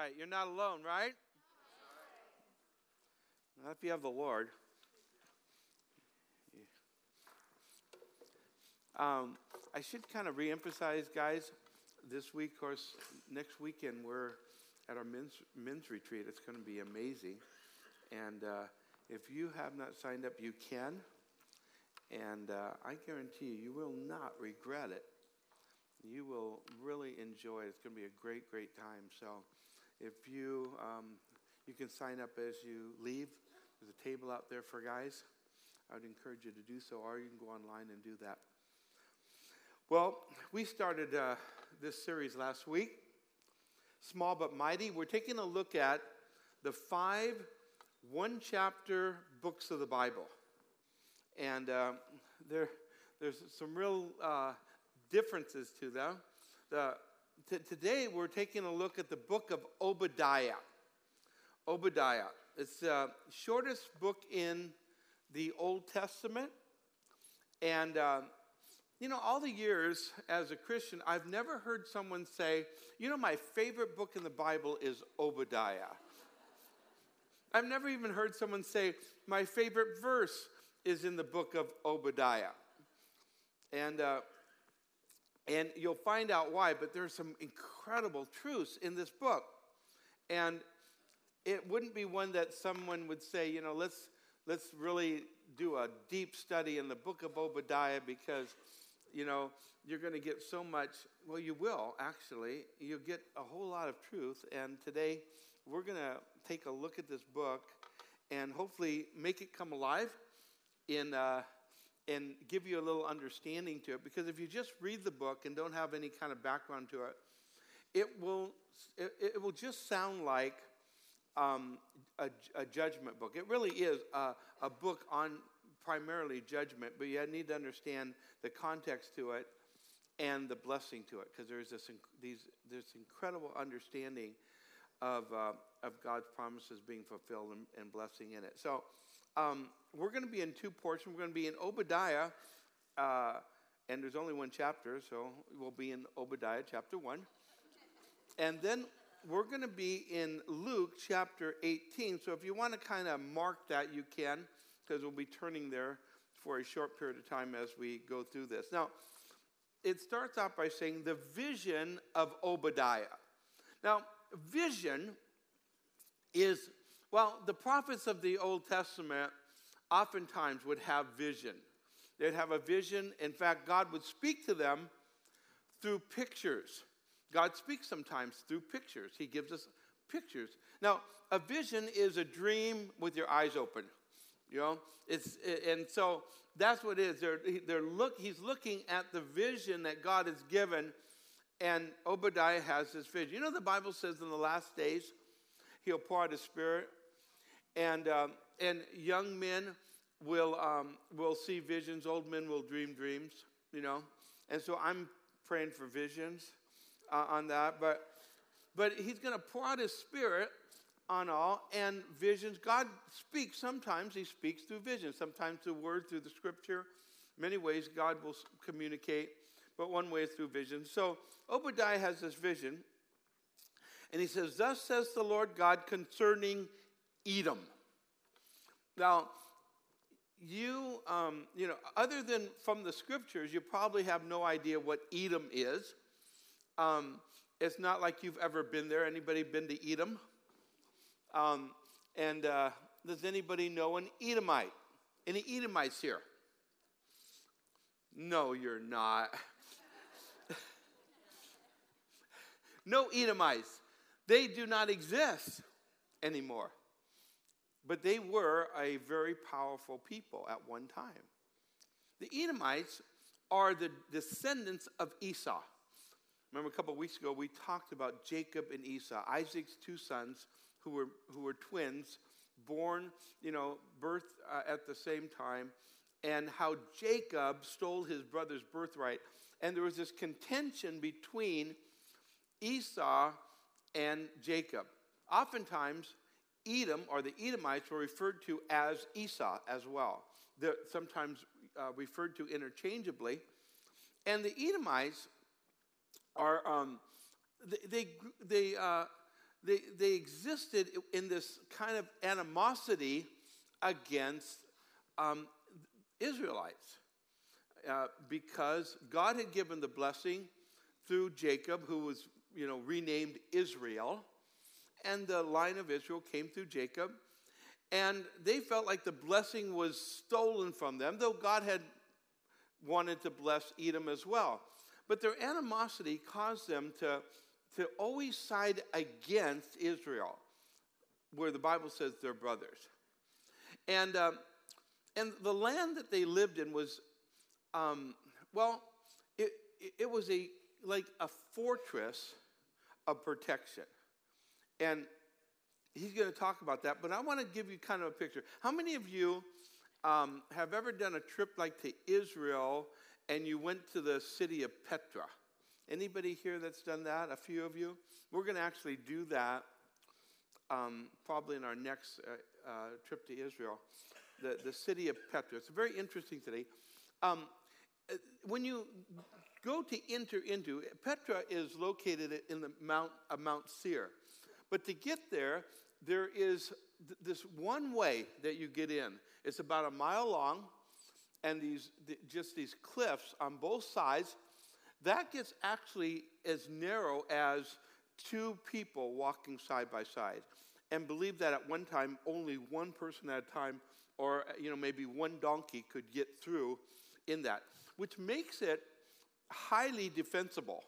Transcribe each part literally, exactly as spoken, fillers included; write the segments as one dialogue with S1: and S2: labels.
S1: right. You're not alone, right? Not if you have the Lord. Um, I should kind of reemphasize, guys, this week, of course, next weekend we're at our men's, men's retreat. It's going to be amazing. And uh, if you have not signed up, you can. And uh, I guarantee you, you will not regret it. You will really enjoy it. It's going to be a great, great time. So if you, um, you can sign up as you leave. There's a table out there for guys. I would encourage you to do so, or you can go online and do that. Well, we started uh, this series last week, Small But Mighty. We're taking a look at the five one-chapter books of the Bible. And uh, there, there's some real uh, differences to them. The, t- today, we're taking a look at the book of Obadiah. Obadiah. It's the shortest book in the Old Testament. And... Uh, You know, all the years as a Christian, I've never heard someone say, you know, my favorite book in the Bible is Obadiah. I've never even heard someone say, my favorite verse is in the book of Obadiah. And uh, and you'll find out why, but there's some incredible truths in this book. And it wouldn't be one that someone would say, you know, let's let's really do a deep study in the book of Obadiah because... You know, you're going to get so much. Well, you will, actually. You'll get a whole lot of truth. And today, we're going to take a look at this book and hopefully make it come alive in, uh, and give you a little understanding to it. Because if you just read the book and don't have any kind of background to it, it will, it, it will just sound like um, a, a judgment book. It really is a, a book on primarily judgment, but you need to understand the context to it and the blessing to it, because there's this these this incredible understanding of uh, of God's promises being fulfilled and, and blessing in it. So um, we're going to be in two portions. We're going to be in Obadiah, uh, and there's only one chapter, so we'll be in Obadiah chapter one, and then we're going to be in Luke chapter eighteen. So if you want to kind of mark that, you can, because we'll be turning there for a short period of time as we go through this. Now, it starts out by saying the vision of Obadiah. Now, vision is, well, the prophets of the Old Testament oftentimes would have vision. They'd have a vision. In fact, God would speak to them through pictures. God speaks sometimes through pictures. He gives us pictures. Now, a vision is a dream with your eyes open. You know, it's and so that's what it is. They're they're look. He's looking at the vision that God has given, and Obadiah has this vision. You know, the Bible says in the last days, He'll pour out His Spirit, and um, and young men will um, will see visions. Old men will dream dreams. You know, and so I'm praying for visions uh, on that. But but He's going to pour out His Spirit on all, and visions. God speaks. Sometimes He speaks through visions. Sometimes through word, through the Scripture. Many ways God will communicate, but one way is through vision. So Obadiah has this vision, and he says, "Thus says the Lord God concerning Edom." Now, you, um, you know, other than from the Scriptures, you probably have no idea what Edom is. Um, it's not like you've ever been there. Anybody been to Edom? Um, and uh, does anybody know an Edomite? Any Edomites here? No, you're not. No Edomites. They do not exist anymore. But they were a very powerful people at one time. The Edomites are the descendants of Esau. Remember a couple of weeks ago we talked about Jacob and Esau, Isaac's two sons, who were who were twins, born, you know, birthed uh, at the same time, and how Jacob stole his brother's birthright. And there was this contention between Esau and Jacob. Oftentimes, Edom, or the Edomites, were referred to as Esau as well. They're sometimes uh, referred to interchangeably. And the Edomites are, um, they, they, they uh, they, they existed in this kind of animosity against um, Israelites uh, because God had given the blessing through Jacob, who was, you know, renamed Israel, and the line of Israel came through Jacob, and they felt like the blessing was stolen from them, though God had wanted to bless Edom as well. But their animosity caused them to, to always side against Israel, where the Bible says they're brothers. And, um, and the land that they lived in was, um, well, it, it was a like a fortress of protection. And he's going to talk about that, but I want to give you kind of a picture. How many of you um, have ever done a trip like to Israel and you went to the city of Petra? Anybody here that's done that? A few of you? We're going to actually do that um, probably in our next uh, uh, trip to Israel. The, the city of Petra. It's very interesting today. Um, when you go to enter into, Petra is located in the Mount, uh, Mount Seir. But to get there, there is th- this one way that you get in. It's about a mile long, and these th- just these cliffs on both sides. That gets actually as narrow as two people walking side by side. And believe that at one time, only one person at a time, or you know maybe one donkey could get through in that, which makes it highly defensible.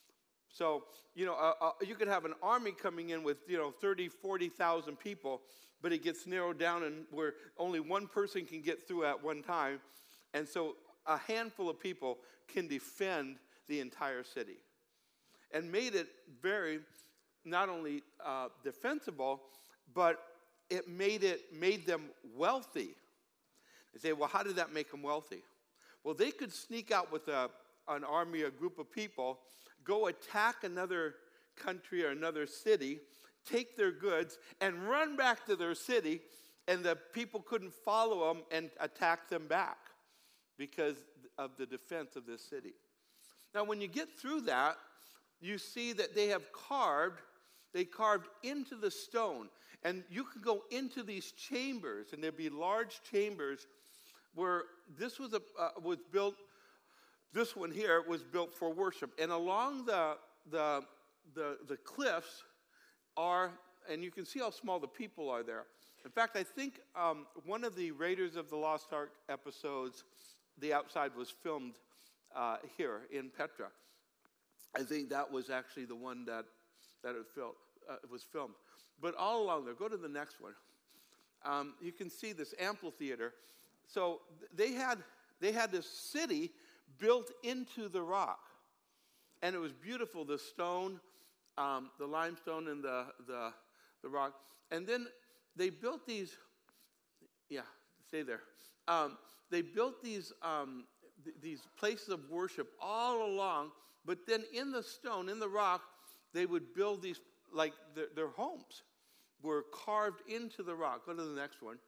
S1: So, you know, uh, uh, you could have an army coming in with, you know, thirty, forty thousand people, but it gets narrowed down and where only one person can get through at one time. And so a handful of people can defend the entire city. And made it very, not only uh, defensible, but it made it made them wealthy. They say, well, how did that make them wealthy? Well, they could sneak out with a, an army, a group of people, go attack another country or another city, take their goods, and run back to their city, and the people couldn't follow them and attack them back because of the defense of this city. Now, when you get through that, you see that they have carved, they carved into the stone, and you can go into these chambers, and there'd be large chambers where this was a uh, was built. This one here was built for worship, and along the the the the cliffs are, and you can see how small the people are there. In fact, I think um, one of the Raiders of the Lost Ark episodes, the outside was filmed uh, here in Petra. I think that was actually the one that that it fil- uh, was filmed. But all along there, go to the next one. Um, you can see this amphitheater. So they had they had this city built into the rock, and it was beautiful. The stone, um, the limestone, and the the the rock, and then they built these. Yeah, stay there. Um, they built these um, th- these places of worship all along, but then in the stone, in the rock, they would build these like their, their homes were carved into the rock. Go to the next one.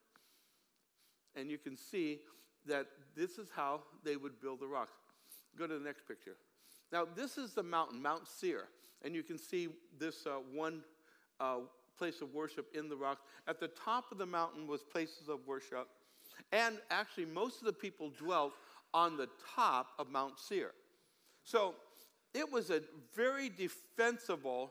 S1: And you can see that this is how they would build the rocks. Go to the next picture. Now, this is the mountain, Mount Seir. And you can see this uh, one uh, place of worship in the rocks. At the top of the mountain was places of worship. And actually, most of the people dwelt on the top of Mount Seir. So it was a very defensible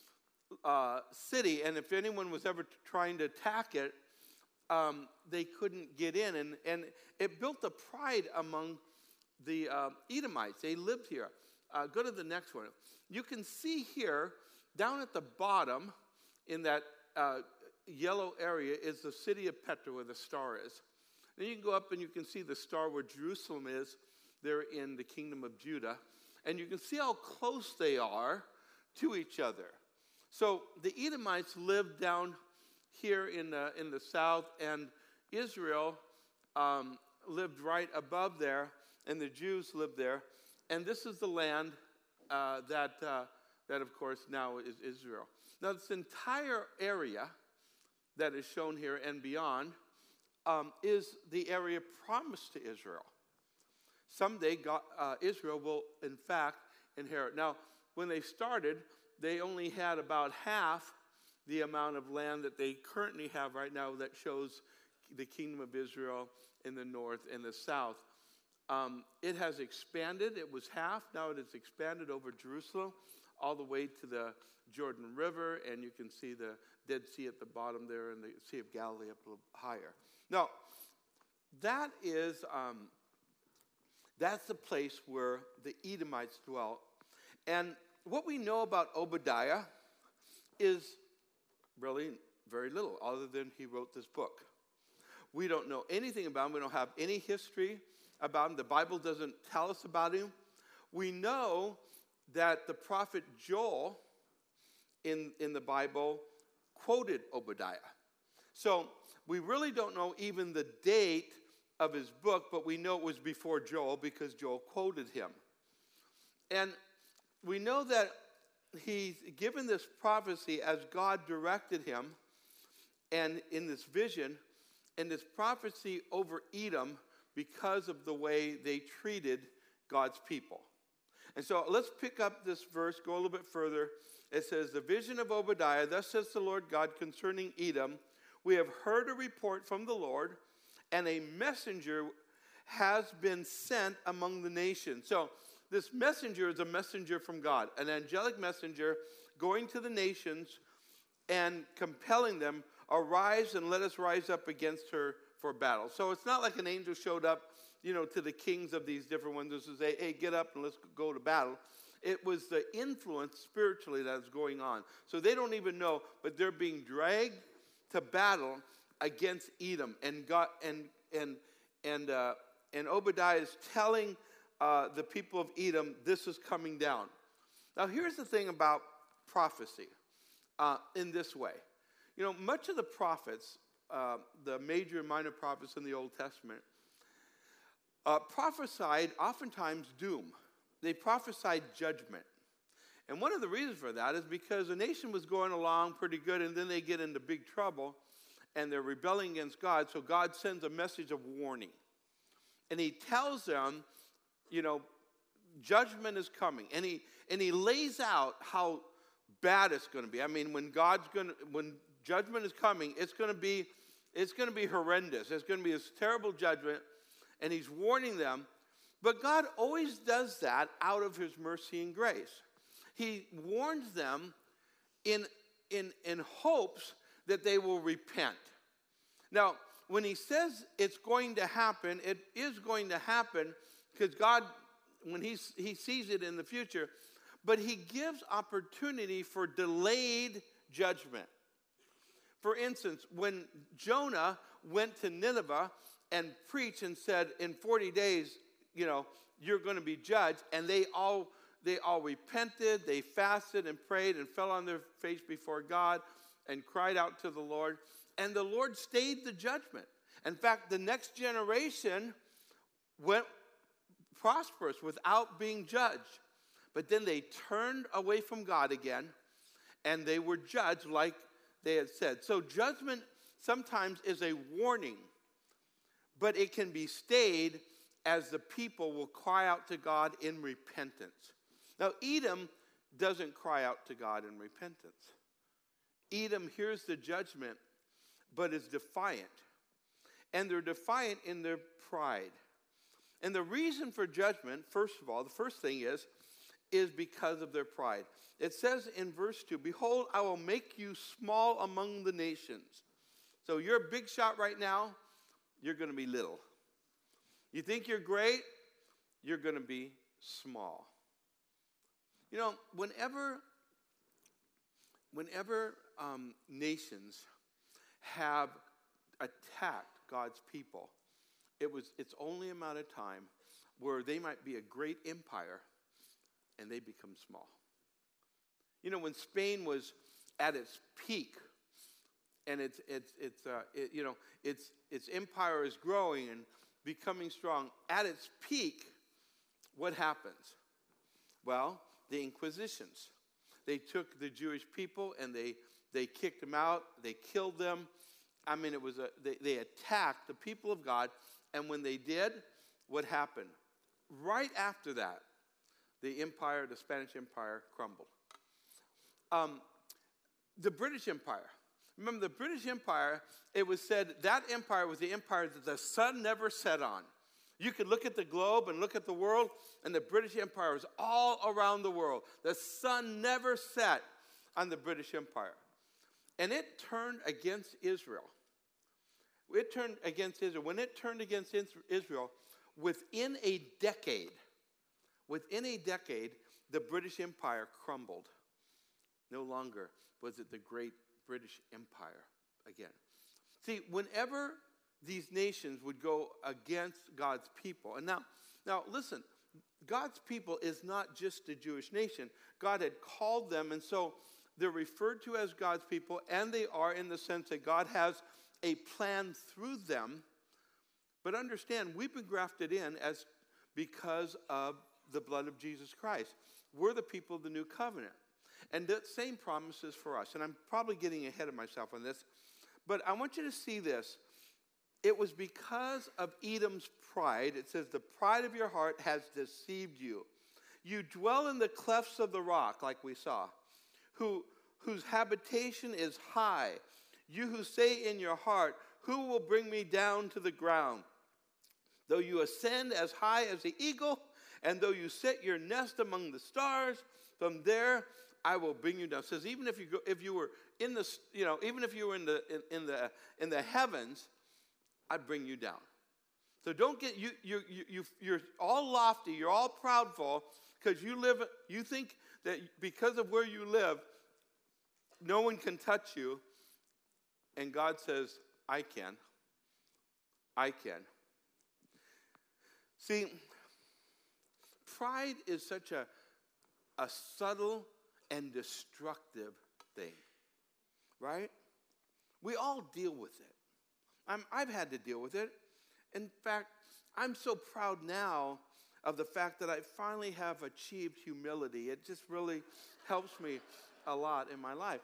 S1: uh, city. And if anyone was ever trying to attack it, Um, they couldn't get in, and, and it built a pride among the uh, Edomites. They lived here. Uh, go to the next one. You can see here, down at the bottom, in that uh, yellow area, is the city of Petra, where the star is. Then you can go up and you can see the star where Jerusalem is, there in the kingdom of Judah. And you can see how close they are to each other. So the Edomites lived down here in the, in the south, and Israel um, lived right above there, and the Jews lived there. And this is the land uh, that, uh, that, of course, now is Israel. Now, this entire area that is shown here and beyond um, is the area promised to Israel. Someday, God, uh, Israel will, in fact, inherit. Now, when they started, they only had about half the amount of land that they currently have right now that shows the kingdom of Israel in the north and the south. Um, it has expanded. It was half. Now it has expanded over Jerusalem all the way to the Jordan River, and you can see the Dead Sea at the bottom there and the Sea of Galilee up a little higher. Now, that is, um, that's the place where the Edomites dwelt. And what we know about Obadiah is really very little, other than he wrote this book. We don't know anything about him. We don't have any history about him. The Bible doesn't tell us about him. We know that the prophet Joel in, in the Bible quoted Obadiah. So we really don't know even the date of his book, but we know it was before Joel because Joel quoted him. And we know that he's given this prophecy as God directed him, and in this vision, and this prophecy over Edom because of the way they treated God's people. And so let's pick up this verse, go a little bit further. It says, the vision of Obadiah, thus says the Lord God concerning Edom, we have heard a report from the Lord, and a messenger has been sent among the nations. So this messenger is a messenger from God, an angelic messenger going to the nations and compelling them, arise and let us rise up against her for battle. So it's not like an angel showed up, you know, to the kings of these different ones and say, hey, get up and let's go to battle. It was the influence spiritually that is going on. So they don't even know, but they're being dragged to battle against Edom. And God and and and uh, and Obadiah is telling uh, the people of Edom, this is coming down. Now here's the thing about prophecy uh, in this way. You know, much of the prophets, uh, the major and minor prophets in the Old Testament, uh, prophesied oftentimes doom. They prophesied judgment. And one of the reasons for that is because the nation was going along pretty good, and then they get into big trouble, and they're rebelling against God, so God sends a message of warning. And he tells them, you know, judgment is coming. And he and he lays out how bad it's going to be. I mean, when God's going to, when judgment is coming, it's going to be, it's going to be horrendous. It's going to be this terrible judgment, and he's warning them. But God always does that out of his mercy and grace. He warns them in, in, in hopes that they will repent. Now, when he says it's going to happen, it is going to happen because God, when he, he sees it in the future, but he gives opportunity for delayed judgment. For instance, when Jonah went to Nineveh and preached and said, in forty days, you know, you're going to be judged, and they all they all repented, they fasted and prayed and fell on their face before God and cried out to the Lord, and the Lord stayed the judgment. In fact, the next generation went prosperous without being judged. But then they turned away from God again, and they were judged like they had said. So judgment sometimes is a warning, but it can be stayed as the people will cry out to God in repentance. Now, Edom doesn't cry out to God in repentance. Edom hears the judgment, but is defiant. And they're defiant in their pride. And the reason for judgment, first of all, the first thing is, is because of their pride. It says in verse two, behold, I will make you small among the nations. So you're a big shot right now, you're going to be little. You think you're great, you're going to be small. You know, whenever, whenever um, nations have attacked God's people, it was it's only a matter of time where they might be a great empire and they become small. You know, when Spain was at its peak, and it's it's it's uh, it, you know its its empire is growing and becoming strong. At its peak, what happens? Well, the Inquisitions. They took the Jewish people and they they kicked them out. They killed them. I mean, it was a they, they attacked the people of God. And when they did, what happened? Right after that, the empire, the Spanish Empire, crumbled. Um, the British Empire. Remember, the British Empire, it was said that empire was the empire that the sun never set on. You could look at the globe and look at the world, and the British Empire was all around the world. The sun never set on the British Empire. And it turned against Israel. It turned against Israel. When it turned against Israel, within a decade, within a decade, the British Empire crumbled. No longer was it the great British Empire again. See, whenever these nations would go against God's people, and now, now listen, God's people is not just a Jewish nation. God had called them, and so they're referred to as God's people, and they are in the sense that God has a plan through them. But understand, we've been grafted in as because of the blood of Jesus Christ. We're the people of the new covenant. And that same promise is for us. And I'm probably getting ahead of myself on this, but I want you to see this. It was because of Edom's pride. It says, the pride of your heart has deceived you. You dwell in the clefts of the rock, like we saw, who, whose habitation is high. You who say in your heart, who will bring me down to the ground? Though you ascend as high as the eagle, and though you set your nest among the stars, from there I will bring you down. It says even if you go, if you were in the, you know, even if you were in the in, in the in the heavens, I'd bring you down. So don't get you you you, you you're all lofty, you're all proudful because you live. You think that because of where you live, no one can touch you, and God says, "I can. I can." See, pride is such a a subtle and destructive thing, right? We all deal with it. I'm, I've had to deal with it. In fact, I'm so proud now of the fact that I finally have achieved humility. It just really helps me a lot in my life.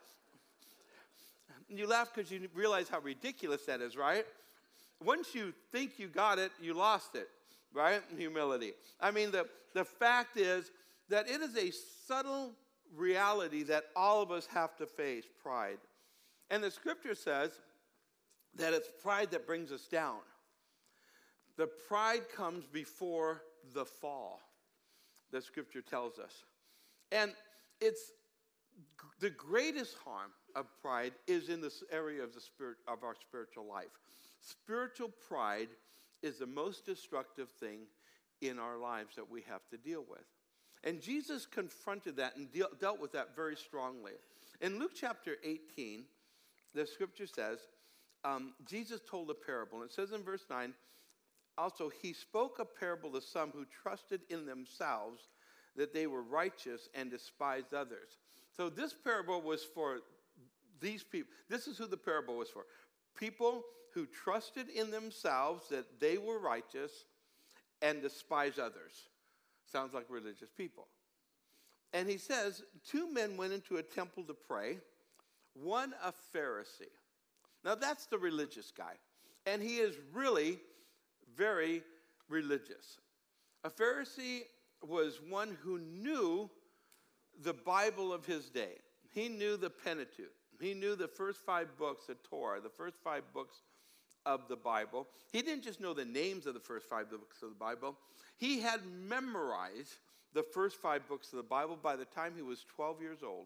S1: You laugh because you realize how ridiculous that is, right? Once you think you got it, you lost it, right? Humility. I mean, the, the fact is that it is a subtle reality that all of us have to face, pride. And the scripture says that it's pride that brings us down. The pride comes before the fall, the scripture tells us. And it's the greatest harm of pride is in this area of the spirit of our spiritual life. Spiritual pride is the most destructive thing in our lives that we have to deal with. And Jesus confronted that and de- dealt with that very strongly. In Luke chapter eighteen, the scripture says, um, Jesus told a parable. And it says in verse nine, also, he spoke a parable to some who trusted in themselves that they were righteous and despised others. So this parable was for these people. This is who the parable was for. People who trusted in themselves that they were righteous and despised others. Sounds like religious people. And he says, two men went into a temple to pray, one a Pharisee. Now that's the religious guy. And he is really very religious. A Pharisee was one who knew the Bible of his day. He knew the Pentateuch. He knew the first five books of Torah, the first five books of the Bible. He didn't just know the names of the first five books of the Bible. He had memorized the first five books of the Bible by the time he was twelve years old.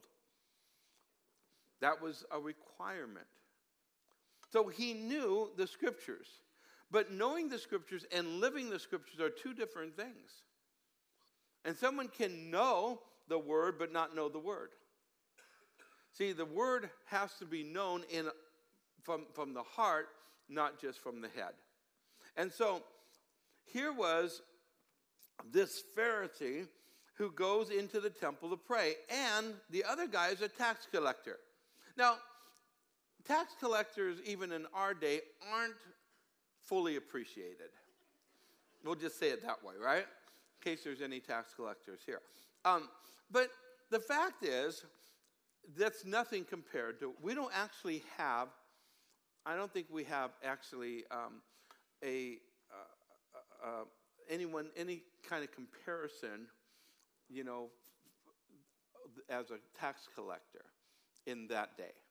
S1: That was a requirement. So he knew the scriptures. But knowing the scriptures and living the scriptures are two different things. And someone can know the word but not know the word. See, the word has to be known in from, from the heart, not just from the head. And so here was this Pharisee who goes into the temple to pray, and the other guy is a tax collector. Now, tax collectors, even in our day, aren't fully appreciated. We'll just say it that way, right? In case there's any tax collectors here. Um, but the fact is, that's nothing compared to, we don't actually have, I don't think we have actually um, a, uh, uh, anyone, any kind of comparison, you know, as a tax collector in that day.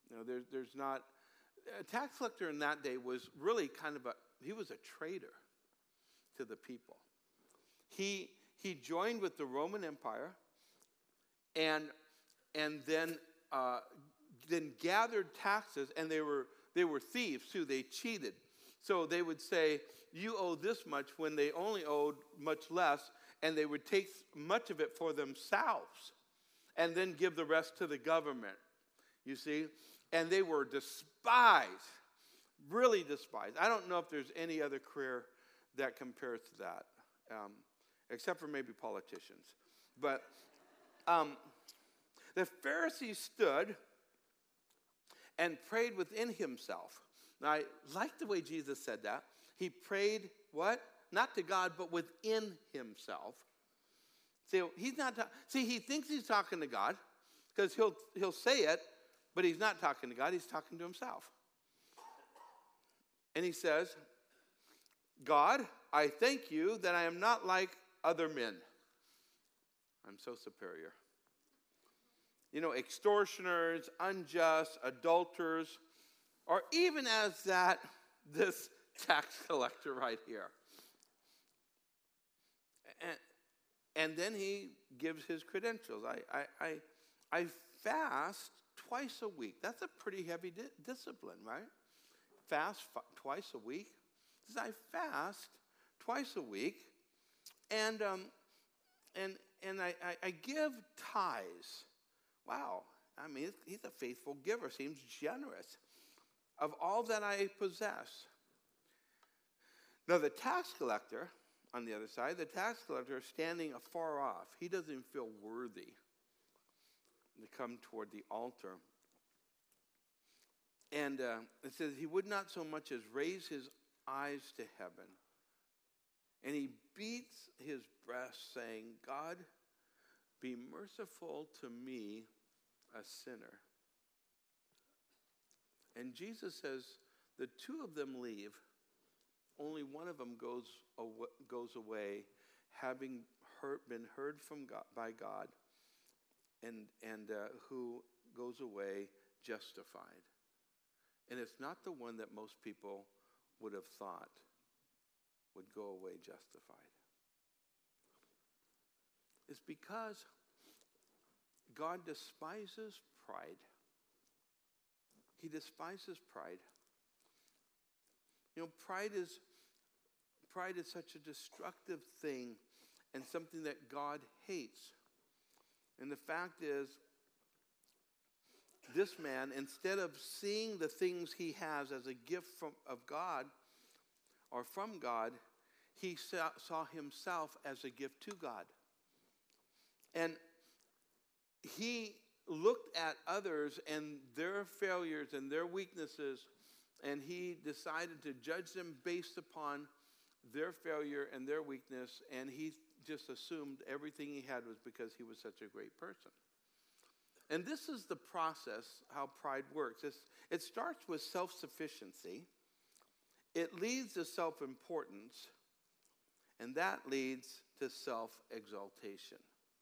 S1: You know, there's there's not a tax collector in that day was really kind of a he was a traitor to the people. He he joined with the Roman Empire, and and then uh, then gathered taxes, and they were they were thieves too. They cheated, so they would say, "You owe this much," when they only owed much less, and they would take much of it for themselves, and then give the rest to the government. You see, and they were despised, really despised. I don't know if there's any other career that compares to that, um, except for maybe politicians. But um, the Pharisee stood and prayed within himself. Now, I like the way Jesus said that. He prayed, what? Not to God, but within himself. See, he's not ta- See, he thinks he's talking to God, because he'll, he'll say it, but he's not talking to God. He's talking to himself. And he says, God, I thank you that I am not like other men. I'm so superior. You know, extortioners, unjust, adulterers, or even as that, this tax collector right here. And, and then he gives his credentials. I, I, I, I fast twice a week. That's a pretty heavy di- discipline, right? Fast f- twice a week. He says, I fast twice a week, and um, and and I, I, I give tithes. Wow, I mean, he's a faithful giver. Seems generous of all that I possess. Now, the tax collector, on the other side, the tax collector is standing afar off. He doesn't feel worthy to come toward the altar. And uh, it says he would not so much as raise his eyes to heaven. And he beats his breast, saying, God, be merciful to me, a sinner. And Jesus says, the two of them leave. Only one of them goes away, goes away having heard, been heard from God, by God, and, and uh, who goes away justified. And it's not the one that most people would have thought would go away justified. It's because God despises pride. He despises pride. You know, pride is pride is such a destructive thing and something that God hates. And the fact is, this man, instead of seeing the things he has as a gift from, of God or from God, he saw, saw himself as a gift to God. And he looked at others and their failures and their weaknesses, and he decided to judge them based upon their failure and their weakness, and he just assumed everything he had was because he was such a great person. And this is the process, how pride works. It's, it starts with self-sufficiency. It leads to self-importance. And that leads to self-exaltation.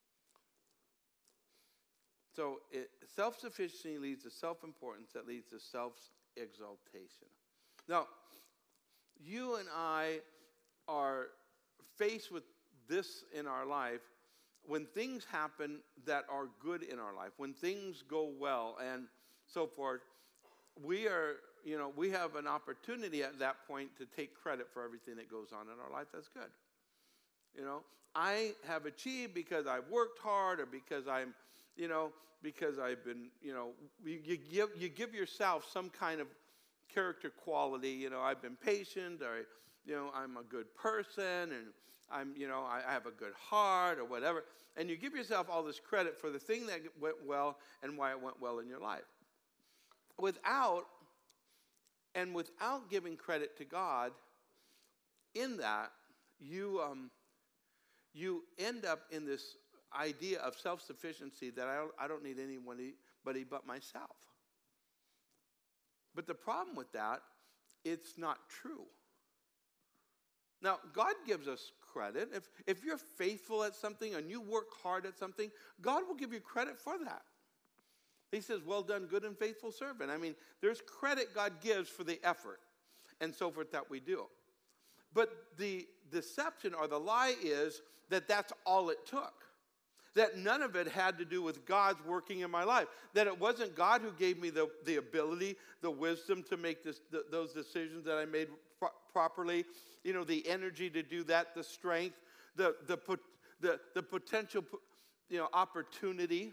S1: So it, self-sufficiency leads to self-importance. That leads to self-exaltation. Now, you and I are faced with this in our life when things happen that are good in our life, when things go well and so forth. We are, you know, we have an opportunity at that point to take credit for everything that goes on in our life. That's good. You know, I have achieved because I've worked hard, or because I'm, you know, because I've been, you know, you, you give you give yourself some kind of character quality. You know, I've been patient, or, you know, I'm a good person, and I'm, you know, I, I have a good heart, or whatever. And you give yourself all this credit for the thing that went well and why it went well in your life. Without, and without giving credit to God in that, you um, you end up in this idea of self-sufficiency that I don't, I don't need anybody but myself. But the problem with that, it's not true. Now, God gives us credit. If, if you're faithful at something and you work hard at something, God will give you credit for that. He says, well done, good and faithful servant. I mean, there's credit God gives for the effort and so forth that we do. But the deception or the lie is that that's all it took. That none of it had to do with God's working in my life. That it wasn't God who gave me the, the ability, the wisdom to make this, the, those decisions that I made pro- properly. You know, the energy to do that, the strength, the, the, the, the potential, you know, opportunity.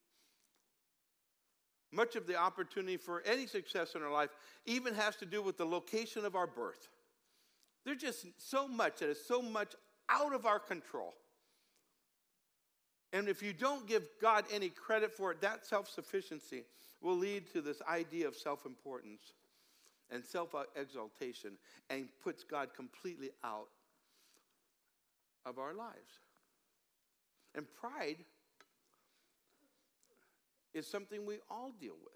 S1: Much of the opportunity for any success in our life even has to do with the location of our birth. There's just so much that is so much out of our control. And if you don't give God any credit for it, that self-sufficiency will lead to this idea of self-importance and self-exaltation and puts God completely out of our lives. And pride is something we all deal with.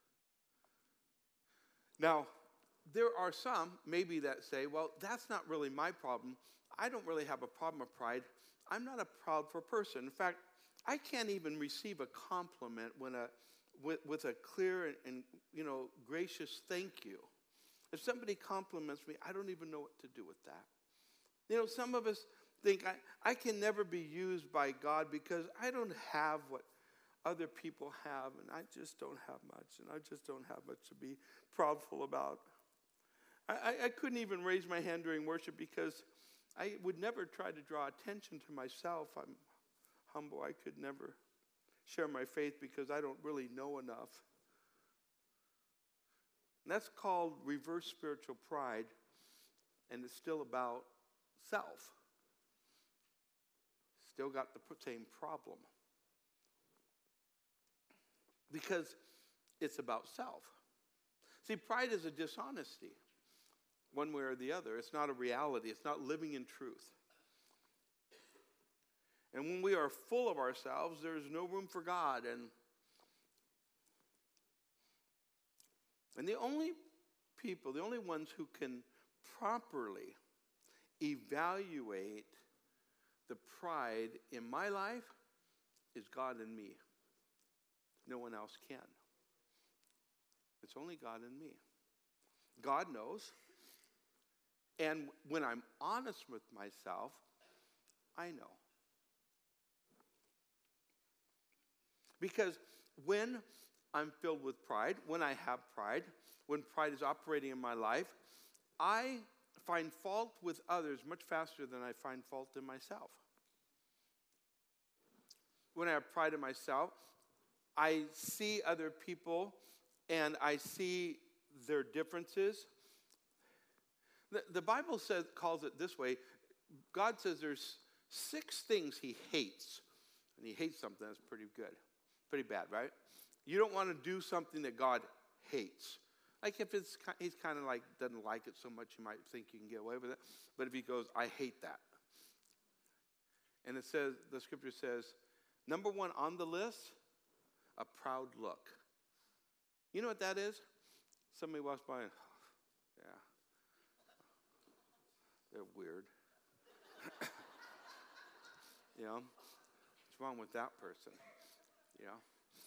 S1: Now, there are some maybe that say, well, that's not really my problem. I don't really have a problem with pride. I'm not a proudful person. In fact, I can't even receive a compliment when a with, with a clear and, and you know gracious thank you. If somebody compliments me, I don't even know what to do with that. You know, some of us think I, I can never be used by God because I don't have what other people have, and I just don't have much, and I just don't have much to be proudful about. I, I, I couldn't even raise my hand during worship because I would never try to draw attention to myself. I'm humble. I could never share my faith because I don't really know enough. And that's called reverse spiritual pride, and it's still about self. Still got the same problem. Because it's about self. See, pride is a dishonesty, one way or the other. It's not a reality. It's not living in truth. And when we are full of ourselves, there is no room for God. And, and the only people, the only ones who can properly evaluate the pride in my life is God and me. No one else can. It's only God and me. God knows. And when I'm honest with myself, I know. Because when I'm filled with pride, when I have pride, when pride is operating in my life, I find fault with others much faster than I find fault in myself. When I have pride in myself, I see other people and I see their differences. The, the Bible says, calls it this way. God says there's six things he hates. And he hates something that's pretty good. Pretty bad, right? You don't want to do something that God hates. Like if it's, he's kind of like, doesn't like it so much, you might think you can get away with it. But if he goes, I hate that. And it says, the scripture says, number one on the list, a proud look. You know what that is? Somebody walks by and, yeah, they're weird. You know, what's wrong with that person? You know,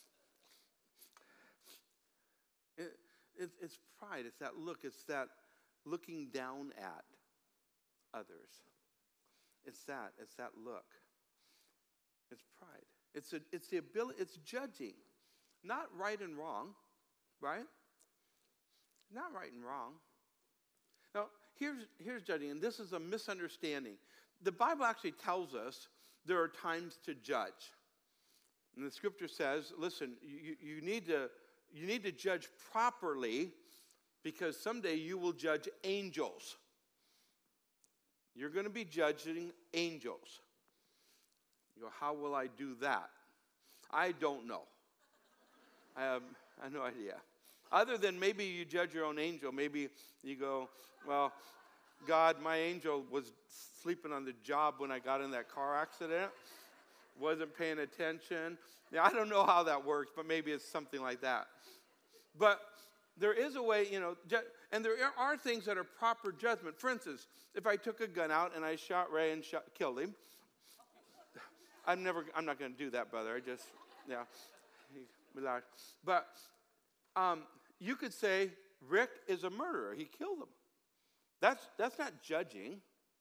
S1: it, it, it's pride. It's that look. It's that looking down at others. It's that. It's that look. It's pride. It's a, it's the ability. It's judging, not right and wrong, right? Not right and wrong. Now, here's here's judging, and this is a misunderstanding. The Bible actually tells us there are times to judge. And the scripture says, listen, you, you, need to, you need to judge properly because someday you will judge angels. You're going to be judging angels. You go, how will I do that? I don't know. I have, I have no idea. Other than maybe you judge your own angel. Maybe you go, well, God, my angel was sleeping on the job when I got in that car accident. Wasn't paying attention. Now, I don't know how that works, but maybe it's something like that. But there is a way, you know, ju- and there are things that are proper judgment. For instance, if I took a gun out and I shot Ray and shot, killed him, I'm never, I'm not going to do that, brother. I just, yeah, relax. But um, you could say Rick is a murderer. He killed him. That's, that's not judging.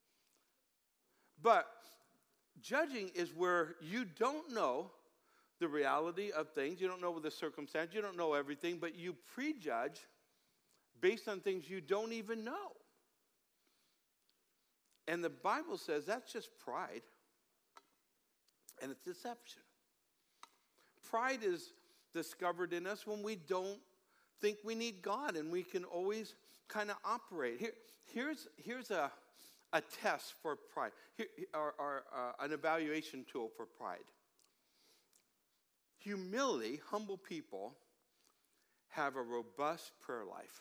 S1: But judging is where you don't know the reality of things. You don't know the circumstance. You don't know everything, but you prejudge based on things you don't even know. And the Bible says that's just pride, and it's deception. Pride is discovered in us when we don't think we need God, and we can always kind of operate. Here, here's, here's a, a test for pride, Here, or, or uh, an evaluation tool for pride. Humility, humble people, have a robust prayer life.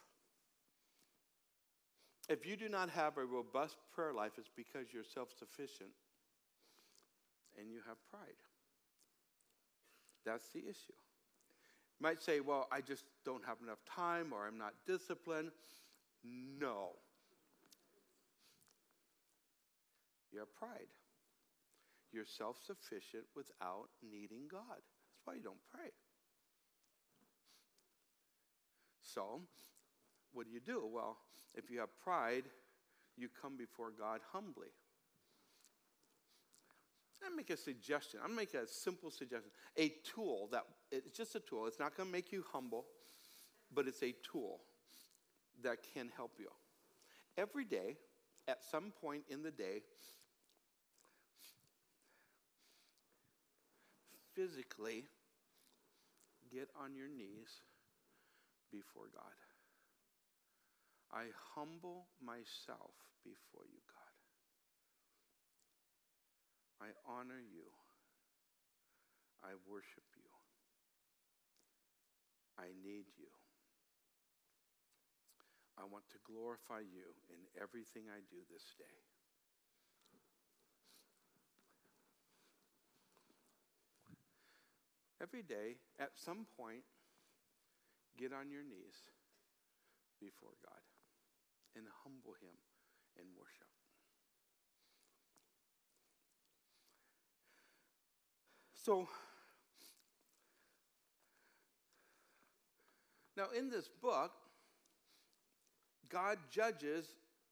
S1: If you do not have a robust prayer life, it's because you're self-sufficient and you have pride. That's the issue. You might say, well, I just don't have enough time, or I'm not disciplined. No. You have pride. You're self-sufficient without needing God. That's why you don't pray. So, what do you do? Well, if you have pride, you come before God humbly. I'm make a suggestion. I'm make a simple suggestion. A tool that, it's just a tool. It's not going to make you humble, but it's a tool that can help you. Every day, at some point in the day, physically get on your knees before God. I humble myself before you, God. I honor you. I worship you. I need you. I want to glorify you in everything I do this day. Every day, at some point, get on your knees before God and humble him in worship. So, now in this book, God judges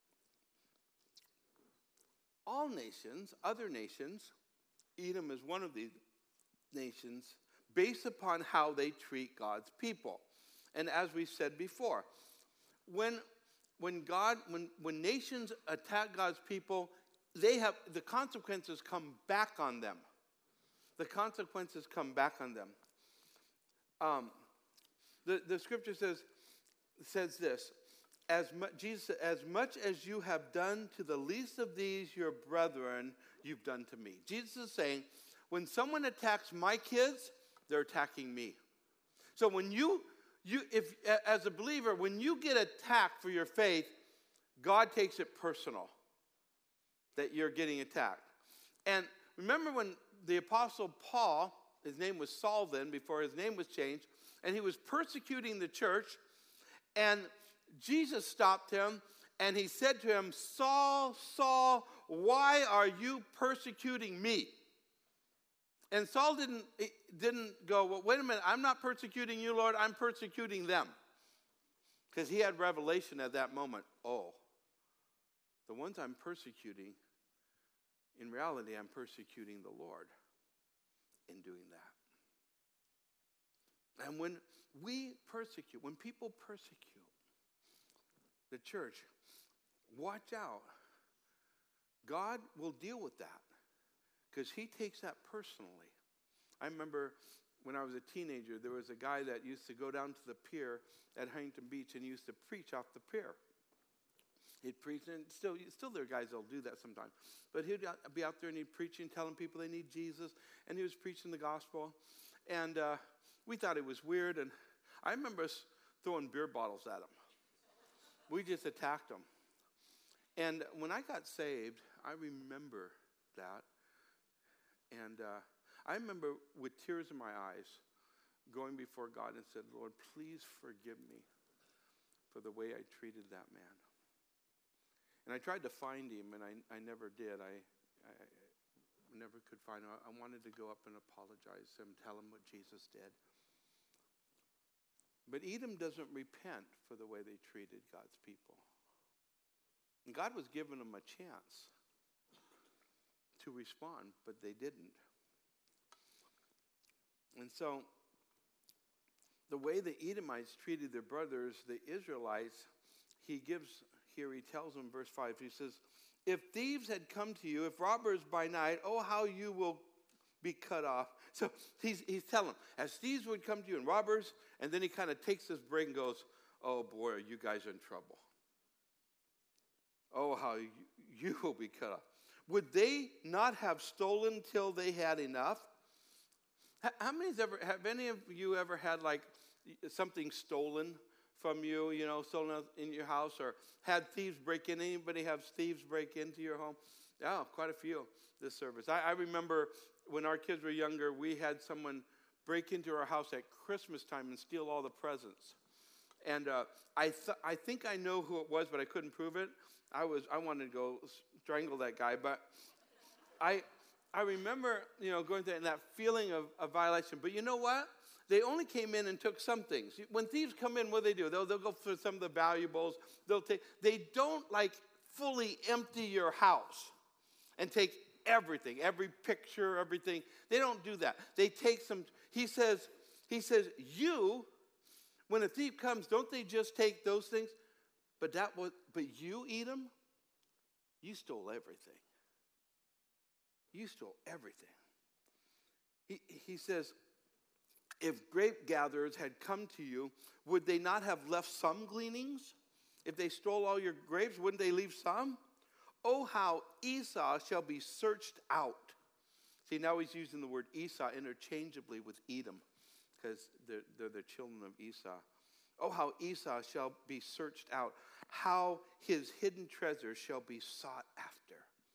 S1: all nations, other nations. Edom is one of these nations, based upon how they treat God's people. And as we said before, when when God when when nations attack God's people, they have the consequences come back on them. The consequences come back on them. Um, the the scripture says says this: as much Jesus, as much as you have done to the least of these your brethren, you've done to me. Jesus is saying, when someone attacks my kids, they're attacking me. So when you, you, if as a believer, when you get attacked for your faith, God takes it personal that you're getting attacked. And remember when the Apostle Paul, his name was Saul then, before his name was changed, and he was persecuting the church, and Jesus stopped him, and he said to him, Saul, Saul, why are you persecuting me? And Saul didn't, didn't go, well, wait a minute, I'm not persecuting you, Lord, I'm persecuting them. Because he had revelation at that moment. Oh, the ones I'm persecuting, in reality, I'm persecuting the Lord in doing that. And when we persecute, when people persecute the church, watch out. God will deal with that because he takes that personally. I remember when I was a teenager, there was a guy that used to go down to the pier at Huntington Beach and he used to preach off the pier. He'd preach, and still, still there are guys that'll do that sometimes. But he'd be out there and he'd preach and telling people they need Jesus, and he was preaching the gospel. And uh, we thought it was weird, and I remember us throwing beer bottles at him. We just attacked him. And when I got saved, I remember that. And uh, I remember with tears in my eyes going before God and said, Lord, please forgive me for the way I treated that man. And I tried to find him, and I, I never did. I, I never could find him. I wanted to go up and apologize to him, tell him what Jesus did. But Edom doesn't repent for the way they treated God's people. And God was giving them a chance to respond, but they didn't. And so, the way the Edomites treated their brothers, the Israelites, he gives, here he tells them, verse five, he says, if thieves had come to you, if robbers by night, oh, how you will be cut off. So he's, he's telling them, as thieves would come to you and robbers, and then he kind of takes this break and goes, oh boy, you guys are in trouble. Oh, how you, you will be cut off. Would they not have stolen till they had enough? How many's ever, have any of you ever had like something stolen from you, you know, stolen in your house, or had thieves break in? Anybody have thieves break into your home? Yeah, quite a few this service. I, I remember when our kids were younger, we had someone break into our house at Christmas time and steal all the presents. And uh, I, th- I think I know who it was, but I couldn't prove it. I was I wanted to go strangle that guy, but I I remember, you know, going through that feeling of, of violation. But you know what? They only came in and took some things. When thieves come in, what do they do? They'll, they'll go for some of the valuables. They'll take. They don't like fully empty your house and take everything, every picture, everything. They don't do that. They take some. He says. He says you. When a thief comes, don't they just take those things? But that was. But you, Edom, you stole everything. You stole everything. He, he says, if grape gatherers had come to you, would they not have left some gleanings? If they stole all your grapes, wouldn't they leave some? Oh, how Esau shall be searched out. See, now he's using the word Esau interchangeably with Edom, because they're, they're the children of Esau. Oh, how Esau shall be searched out, how his hidden treasure shall be sought after.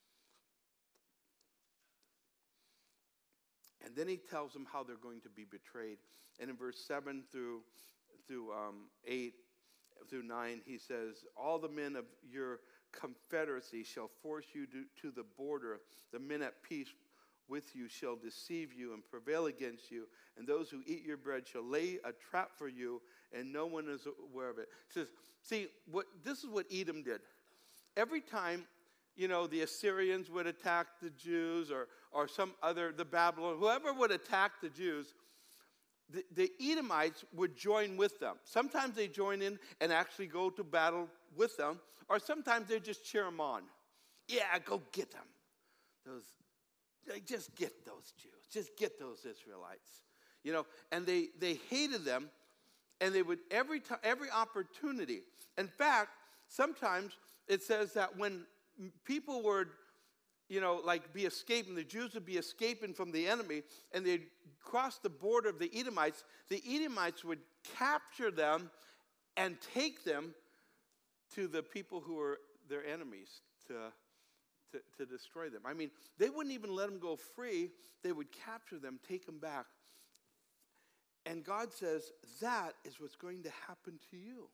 S1: And then he tells them how they're going to be betrayed. And in verse seven through, through um, eight, through nine, he says, all the men of your confederacy shall force you to, to the border. The men at peace with you shall deceive you and prevail against you. And those who eat your bread shall lay a trap for you, and no one is aware of it. It says, see, what this is what Edom did. Every time, you know, the Assyrians would attack the Jews, or, or some other, the Babylon, whoever would attack the Jews, the, the Edomites would join with them. Sometimes they join in and actually go to battle with them, or sometimes they just cheer them on. Yeah, go get them. Those, just get those Jews. Just get those Israelites. You know, and they, they hated them, and they would every time, every opportunity. In fact, sometimes it says that when people would, you know, like be escaping, the Jews would be escaping from the enemy, and they'd cross the border of the Edomites, the Edomites would capture them and take them to the people who were their enemies to, to, to destroy them. I mean, they wouldn't even let them go free. They would capture them, take them back. And God says, that is what's going to happen to you.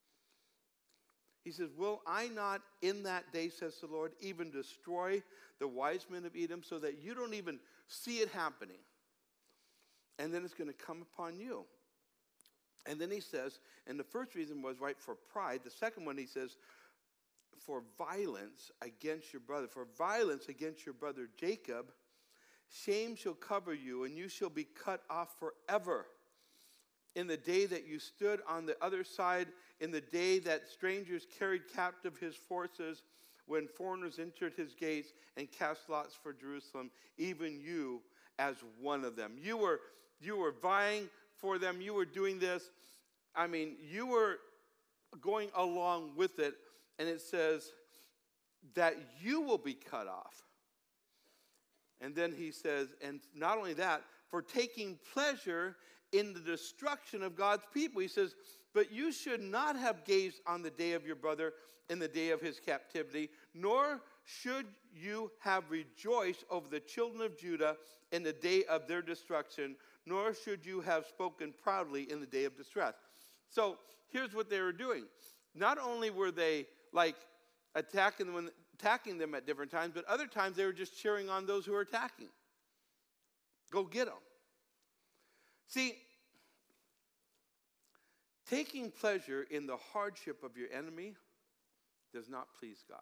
S1: He says, will I not in that day, says the Lord, even destroy the wise men of Edom so that you don't even see it happening? And then it's going to come upon you. And then he says, and the first reason was, right, for pride. The second one, he says, for violence against your brother. For violence against your brother Jacob, shame shall cover you, and you shall be cut off forever. In the day that you stood on the other side, in the day that strangers carried captive his forces, when foreigners entered his gates and cast lots for Jerusalem, even you as one of them. You were, you were vying for them. You were doing this. I mean, you were going along with it. And it says that you will be cut off. And then he says, and not only that, for taking pleasure in the destruction of God's people. He says, but you should not have gazed on the day of your brother in the day of his captivity, nor should you have rejoiced over the children of Judah in the day of their destruction, nor should you have spoken proudly in the day of distress. So here's what they were doing. Not only were they like attacking them, attacking them at different times, but other times they were just cheering on those who were attacking. Go get them. See, Taking pleasure in the hardship of your enemy does not please God.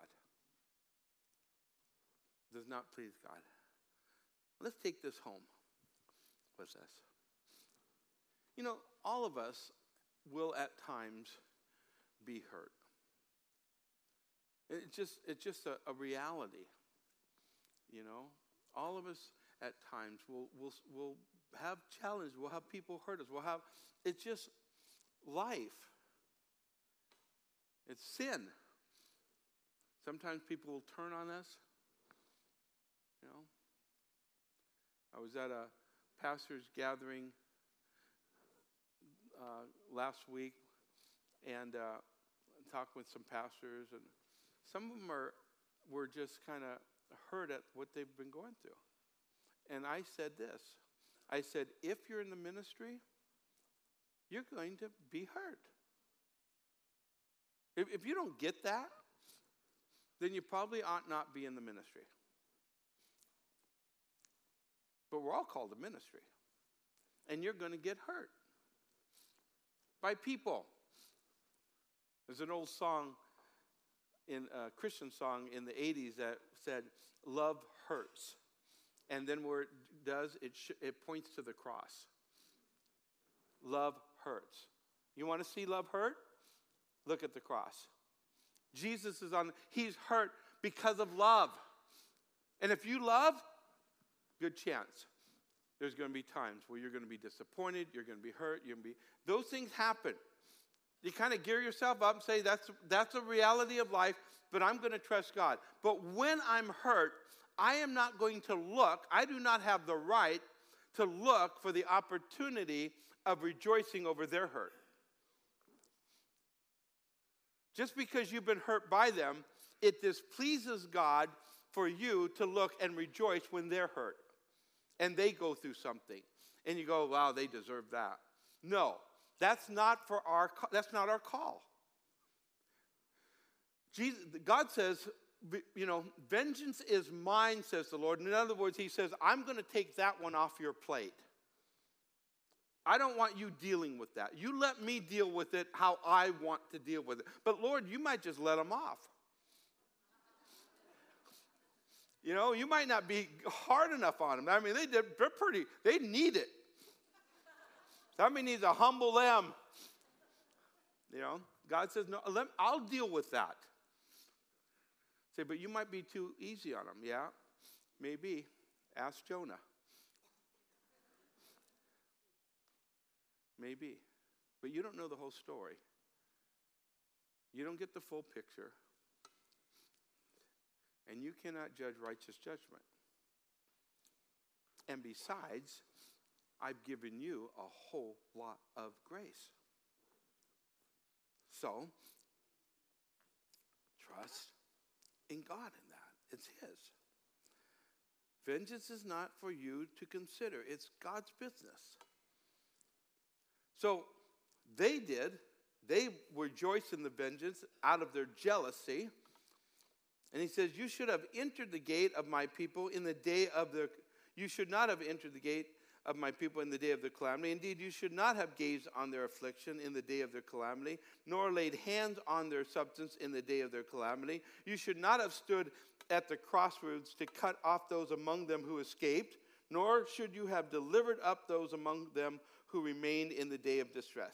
S1: Does not please God. Let's take this home with us. You know, all of us will at times be hurt. It's just, it's just a, a reality. You know, all of us at times will will will have challenges. We'll have people hurt us. We'll have, it's just life. It's sin. Sometimes people will turn on us. You know, I was at a pastor's gathering uh, last week and uh, talked with some pastors, and some of them are were just kind of hurt at what they've been going through. And I said this. I said, if you're in the ministry, you're going to be hurt. If, if you don't get that, then you probably ought not be in the ministry. But we're all called to ministry. And you're going to get hurt by people. There's an old song, in a Christian song in the eighties that said, love hurts. And then where it does, it, sh- it points to the cross. Love hurts. You want to see love hurt? Look at the cross. Jesus is on, he's hurt because of love. And if you love, good chance. There's going to be times where you're going to be disappointed, you're going to be hurt, you're going to be, those things happen. You kind of gear yourself up and say, that's, that's a reality of life, but I'm going to trust God. But when I'm hurt, I am not going to look, I do not have the right to look for the opportunity of rejoicing over their hurt. Just because you've been hurt by them, it displeases God for you to look and rejoice when they're hurt and they go through something. And you go, wow, they deserve that. No, that's not for our, that's not our call. Jesus, God says, you know, vengeance is mine, says the Lord. In other words, he says, I'm going to take that one off your plate. I don't want you dealing with that. You let me deal with it how I want to deal with it. But Lord, you might just let them off. You know, you might not be hard enough on them. I mean, they did, they're pretty, they need it. Somebody needs to humble them. You know, God says, no, let, I'll deal with that. Say, but you might be too easy on them. Yeah, maybe. Ask Jonah. Maybe. But you don't know the whole story. You don't get the full picture. And you cannot judge righteous judgment. And besides, I've given you a whole lot of grace. So, trust in God in that. It's his. Vengeance is not for you to consider. It's God's business. So they did. They rejoiced in the vengeance out of their jealousy. And he says, you should have entered the gate of my people in the day of their, you should not have entered the gate of my people in the day of their calamity. Indeed, you should not have gazed on their affliction in the day of their calamity, nor laid hands on their substance in the day of their calamity. You should not have stood at the crossroads to cut off those among them who escaped, nor should you have delivered up those among them who remained in the day of distress.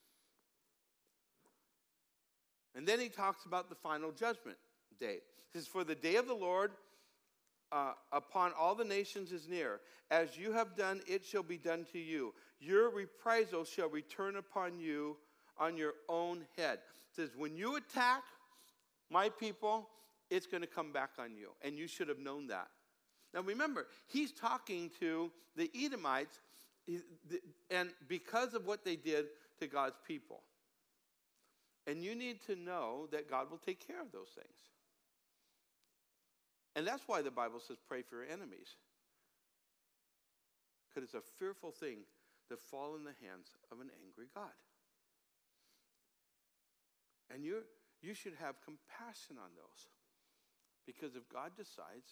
S1: And then he talks about the final judgment day. He says, for the day of the Lord uh, upon all the nations is near. As you have done, it shall be done to you. Your reprisal shall return upon you on your own head. It says, when you attack my people, it's going to come back on you. And you should have known that. Now remember, he's talking to the Edomites, and because of what they did to God's people. And you need to know that God will take care of those things. And that's why the Bible says pray for your enemies. Because it's a fearful thing to fall in the hands of an angry God. And you you should have compassion on those. Because if God decides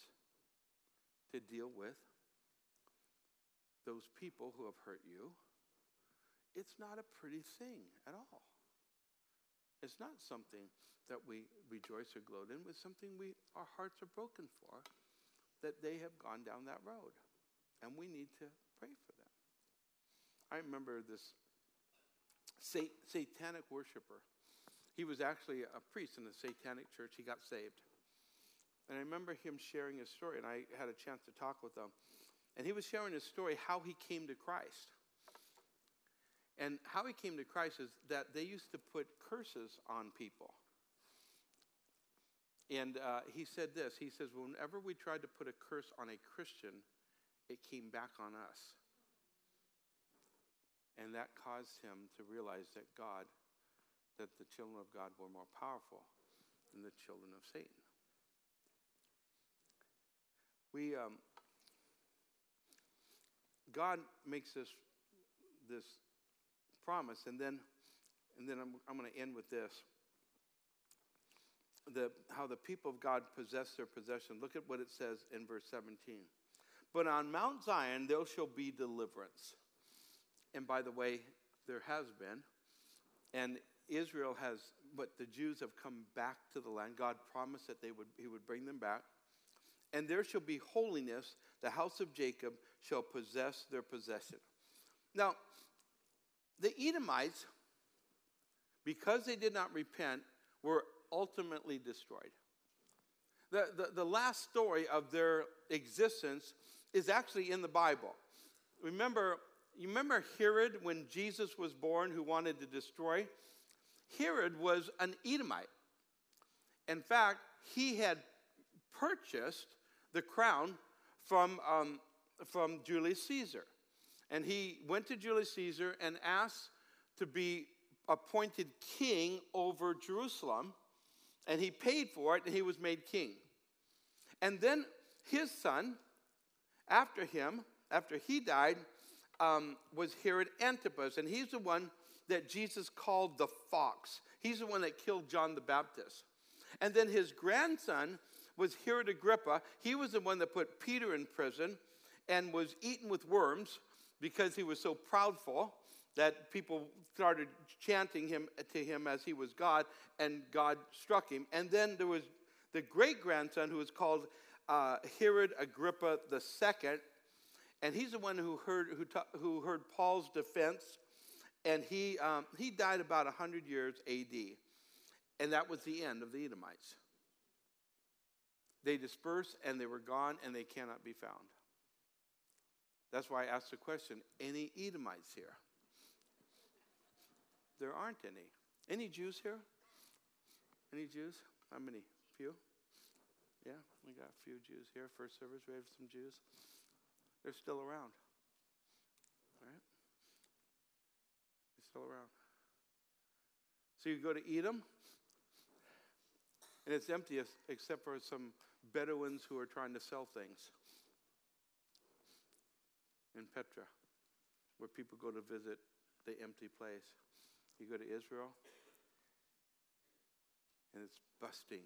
S1: to deal with those people who have hurt you, it's not a pretty thing at all. It's not something that we rejoice or gloat in. It's something we our hearts are broken for, that they have gone down that road. And we need to pray for them. I remember this sat- satanic worshiper. He was actually a priest in a satanic church. He got saved. And I remember him sharing his story, and I had a chance to talk with him. And he was sharing his story, how he came to Christ. And how he came to Christ is that they used to put curses on people. And uh, he said this. He says, whenever we tried to put a curse on a Christian, it came back on us. And that caused him to realize that God, that the children of God were more powerful than the children of Satan. We, um, God makes this, this promise, and then, and then I'm, I'm going to end with this. The, how the people of God possess their possession. Look at what it says in verse seventeen. But on Mount Zion there shall be deliverance. And by the way, there has been. And Israel has, but the Jews have come back to the land. God promised that they would, he would bring them back. And there shall be holiness. The house of Jacob shall possess their possession. Now, the Edomites, because they did not repent, were ultimately destroyed. The, the, the last story of their existence is actually in the Bible. Remember, you remember Herod when Jesus was born, who wanted to destroy? Herod was an Edomite. In fact, he had purchased the crown from, um, from Julius Caesar. And he went to Julius Caesar and asked to be appointed king over Jerusalem. And he paid for it, and he was made king. And then his son, after him, after he died, um, was Herod Antipas. And he's the one that Jesus called the fox. He's the one that killed John the Baptist. And then his grandson was Herod Agrippa. He was the one that put Peter in prison and was eaten with worms because he was so proudful that people started chanting him to him as he was God, and God struck him. And then there was the great-grandson who was called uh, Herod Agrippa the Second, and he's the one who heard who, ta- who heard Paul's defense, and he um, he died about one hundred years A D, and that was the end of the Edomites. They dispersed, and they were gone, and they cannot be found. That's why I asked the question, any Edomites here? There aren't any. Any Jews here? Any Jews? How many? Few? Yeah, we got a few Jews here. First service, we have some Jews. They're still around. All right? They're still around. So you go to Edom, and it's empty except for some Bedouins who are trying to sell things. In Petra, where people go to visit the empty place. You go to Israel, and it's busting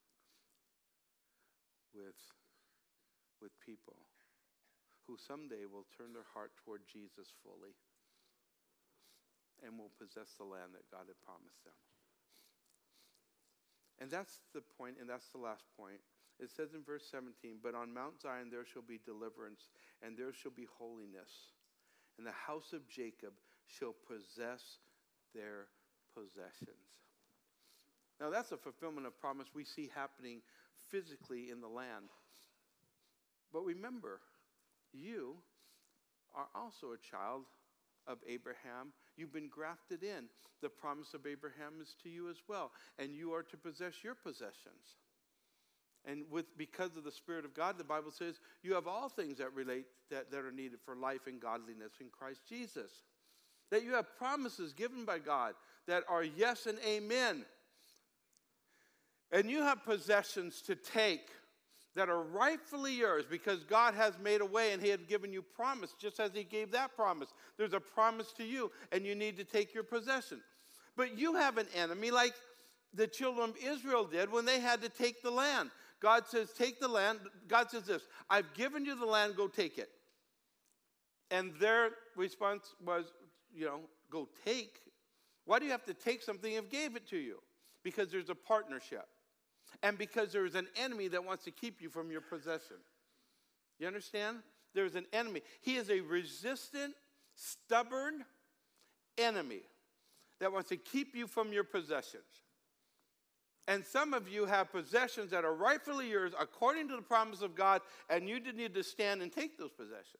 S1: with, with people who someday will turn their heart toward Jesus fully and will possess the land that God had promised them. And that's the point, and that's the last point. It says in verse seventeen, but on Mount Zion there shall be deliverance, and there shall be holiness, and the house of Jacob shall possess their possessions. Now that's a fulfillment of promise we see happening physically in the land. But remember, you are also a child of Abraham. You've been grafted in. The promise of Abraham is to you as well. And you are to possess your possessions. And with because of the Spirit of God, the Bible says, you have all things that relate that, that are needed for life and godliness in Christ Jesus. That you have promises given by God that are yes and amen. And you have possessions to take that are rightfully yours because God has made a way and he had given you promise just as he gave that promise. There's a promise to you and you need to take your possession. But you have an enemy like the children of Israel did when they had to take the land. God says, take the land. God says this, I've given you the land, go take it. And their response was, you know, go take. Why do you have to take something if gave it to you? Because there's a partnership. And because there is an enemy that wants to keep you from your possession. You understand? There's an enemy. He is a resistant, stubborn enemy that wants to keep you from your possessions. And some of you have possessions that are rightfully yours according to the promise of God, and you need to stand and take those possessions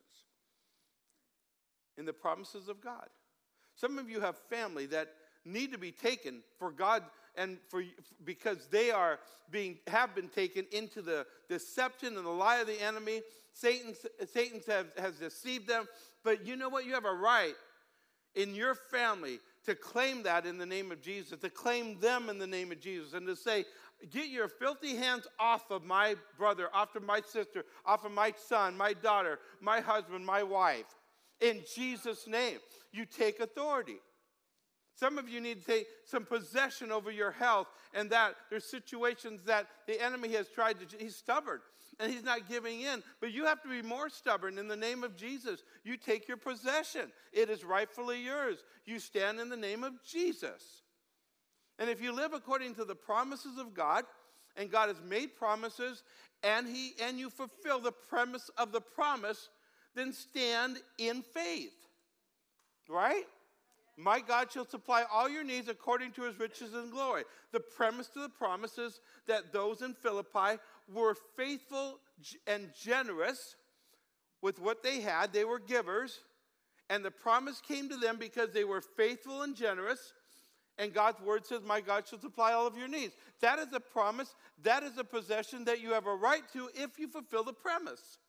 S1: in the promises of God. Some of you have family that need to be taken for God and for because they are being have been taken into the deception and the lie of the enemy. Satan, Satan has, has deceived them. But you know what? You have a right in your family to claim that in the name of Jesus, to claim them in the name of Jesus, and to say, get your filthy hands off of my brother, off of my sister, off of my son, my daughter, my husband, my wife. In Jesus' name, you take authority. Some of you need to take some possession over your health, and that there's situations that the enemy has tried to, he's stubborn, and he's not giving in. But you have to be more stubborn in the name of Jesus. You take your possession. It is rightfully yours. You stand in the name of Jesus. And if you live according to the promises of God, and God has made promises, and he and you fulfill the premise of the promise, then stand in faith. Right? My God shall supply all your needs according to his riches and glory. The premise to the promise is that those in Philippi were faithful and generous with what they had. They were givers. And the promise came to them because they were faithful and generous. And God's word says, my God shall supply all of your needs. That is a promise. That is a possession that you have a right to if you fulfill the premise.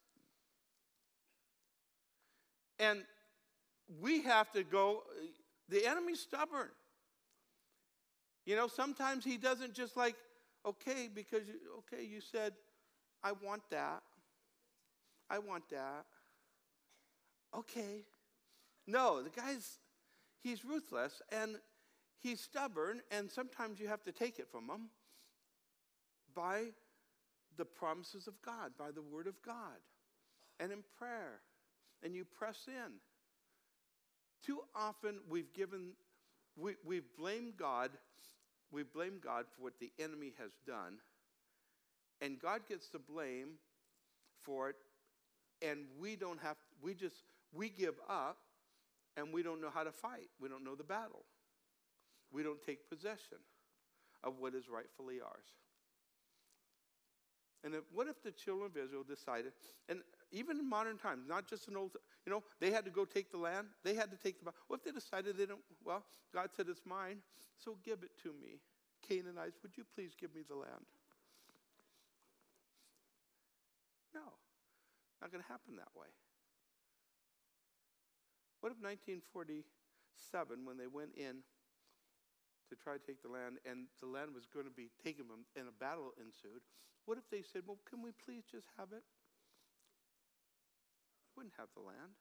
S1: And we have to go... The enemy's stubborn. You know, sometimes he doesn't just like, okay, because, you, okay, you said, I want that. I want that. Okay. No, the guy's, he's ruthless, and he's stubborn, and sometimes you have to take it from him by the promises of God, by the word of God, and in prayer, and you press in. Too often we've given, we, we've blamed God, we blame God for what the enemy has done, and God gets the blame for it, and we don't have, we just, we give up, and we don't know how to fight. We don't know the battle. We don't take possession of what is rightfully ours. And if, what if the children of Israel decided, and even in modern times, not just in old, you know, they had to go take the land. They had to take the, what if they decided they don't, well, God said it's mine, so give it to me. Canaanites, would you please give me the land? No, not going to happen that way. What if nineteen forty-seven, when they went in to try to take the land, and the land was going to be taken and a battle ensued, what if they said, well, can we please just have it? They wouldn't have the land.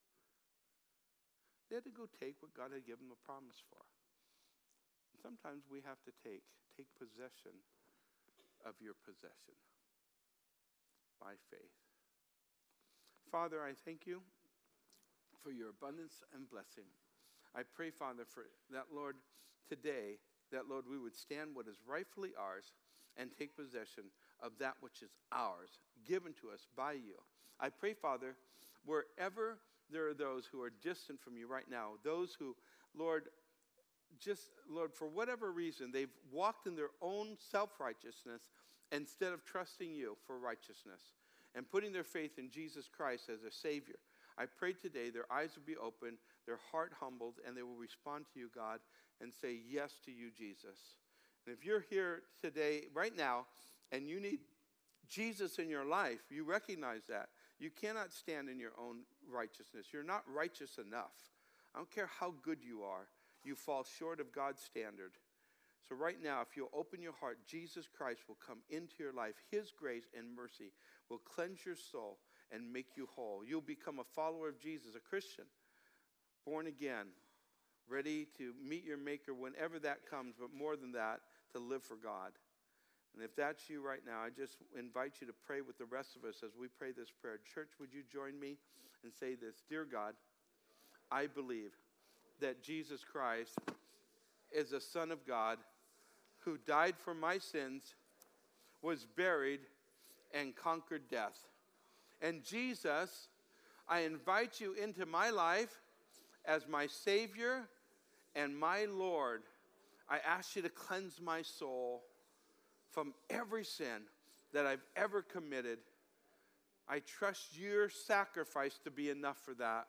S1: They had to go take what God had given them a promise for. And sometimes we have to take, take possession of your possession by faith. Father, I thank you for your abundance and blessing. I pray, Father, for that, Lord, today, that, Lord, we would stand what is rightfully ours and take possession of that which is ours, given to us by you. I pray, Father, wherever there are those who are distant from you right now, those who, Lord, just, Lord, for whatever reason, they've walked in their own self-righteousness instead of trusting you for righteousness and putting their faith in Jesus Christ as their Savior. I pray today their eyes will be open, their heart humbled, and they will respond to you, God, and say yes to you, Jesus. And if you're here today, right now, and you need Jesus in your life, you recognize that. You cannot stand in your own righteousness. You're not righteous enough. I don't care how good you are. You fall short of God's standard. So right now, if you'll open your heart, Jesus Christ will come into your life. His grace and mercy will cleanse your soul and make you whole. You'll become a follower of Jesus, a Christian, born again, ready to meet your Maker whenever that comes, but more than that, to live for God. And if that's you right now, I just invite you to pray with the rest of us as we pray this prayer. Church, would you join me and say this? Dear God, I believe that Jesus Christ is the Son of God who died for my sins, was buried, and conquered death. And Jesus, I invite you into my life as my Savior and my Lord. I ask you to cleanse my soul from every sin that I've ever committed. I trust your sacrifice to be enough for that.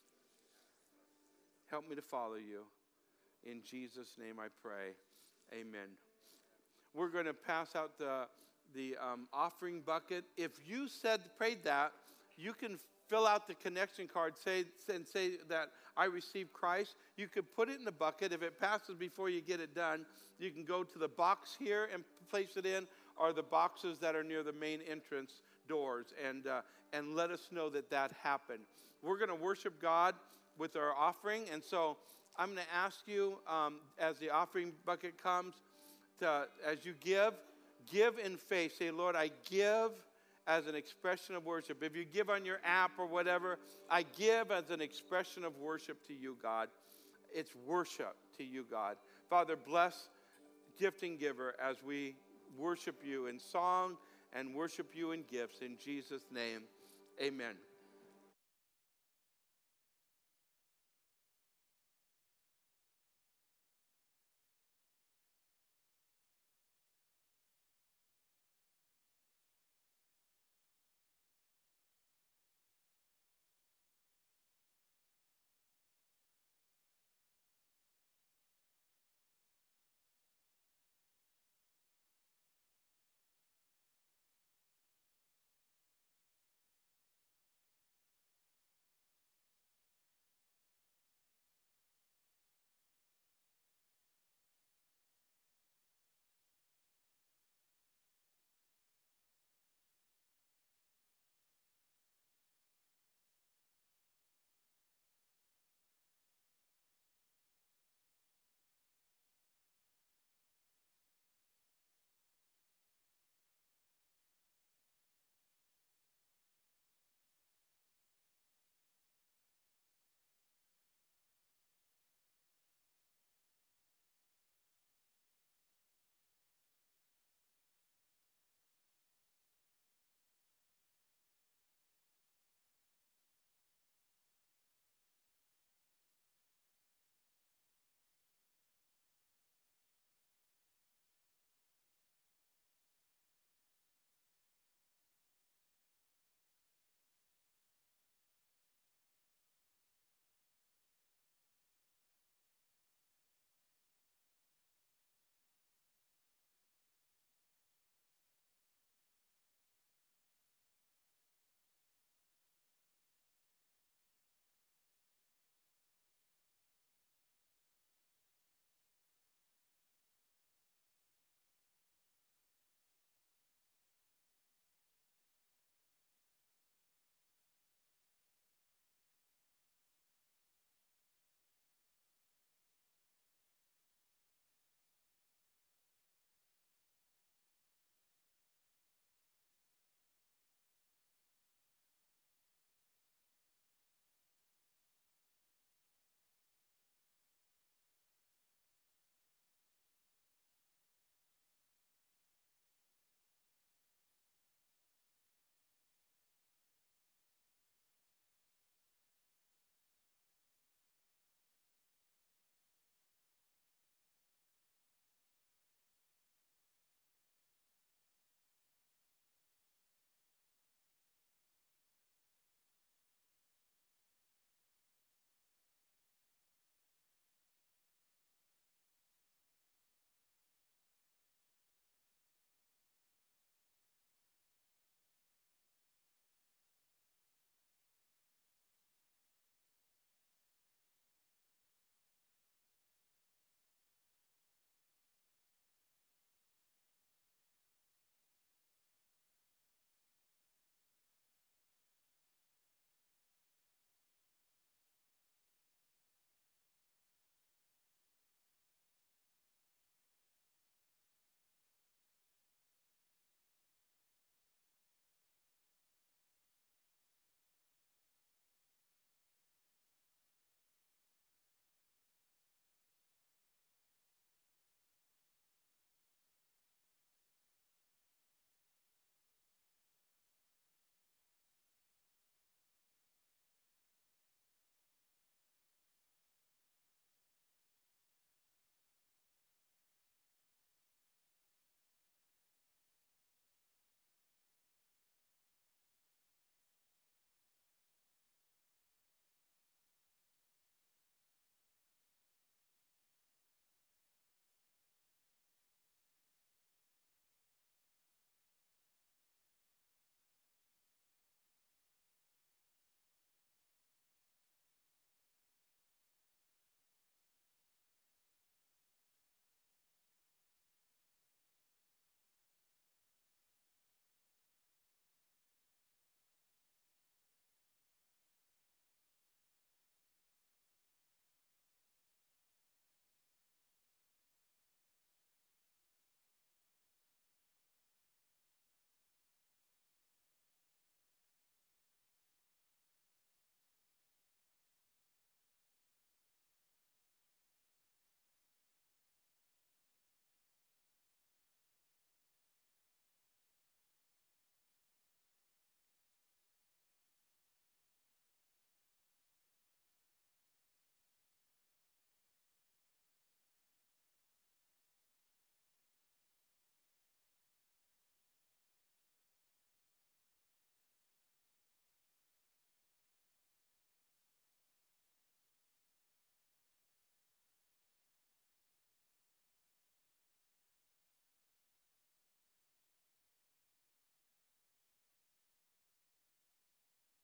S1: Help me to follow you. In Jesus' name I pray. Amen. We're going to pass out the, the um, offering bucket. If you said, prayed that, you can fill out the connection card say, and say that I received Christ. You could put it in the bucket. If it passes before you get it done, you can go to the box here and place it in, or the boxes that are near the main entrance doors, and uh, and let us know that that happened. We're going to worship God with our offering, and so I'm going to ask you um, as the offering bucket comes, to, as you give, give in faith. Say, Lord, I give as an expression of worship. If you give on your app or whatever, I give as an expression of worship to you, God. It's worship to you, God. Father, bless Gifting Giver as we worship you in song and worship you in gifts. In Jesus' name, amen.